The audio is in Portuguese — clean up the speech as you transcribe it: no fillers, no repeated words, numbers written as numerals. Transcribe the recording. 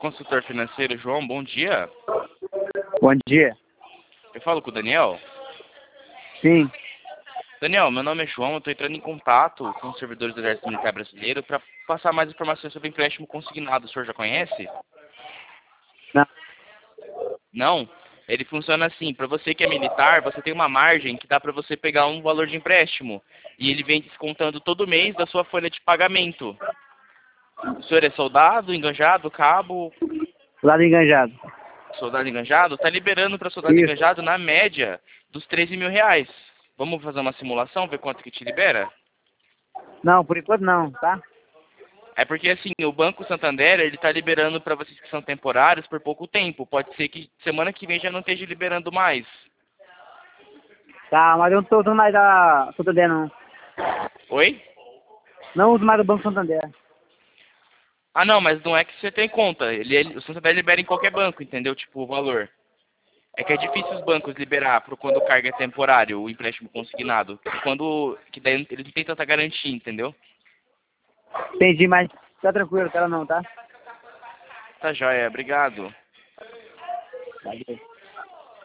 Consultor financeiro, João, bom dia. Bom dia. Eu falo com o Daniel. Sim. Daniel, meu nome é João, eu estou entrando em contato com os servidores do Exército Militar Brasileiro para passar mais informações sobre empréstimo consignado. O senhor já conhece? Não. Não? Ele funciona assim, para você que é militar, você tem uma margem que dá para você pegar um valor de empréstimo. E ele vem descontando todo mês da sua folha de pagamento. O senhor é soldado, enganjado, cabo? Lado enganjado. Soldado enganjado? Está liberando para soldado Isso. enganjado na média dos 13 mil reais. Vamos fazer uma simulação, ver quanto que te libera? Não, por enquanto não, tá? É porque assim, o Banco Santander, ele tá liberando para vocês que são temporários por pouco tempo. Pode ser que semana que vem já não esteja liberando mais. Tá, mas eu não tô usando mais da Santander, não. Oi? Não uso mais do Banco Santander. Ah, não, mas não é que você tem conta. O Santander libera em qualquer banco, entendeu? Tipo, o valor. É que é difícil os bancos liberar para quando o cargo é temporário, o empréstimo consignado. Que daí eles não têm tanta garantia, entendeu? Entendi, mas tá tranquilo, quero não, tá? Tá joia, obrigado. Valeu.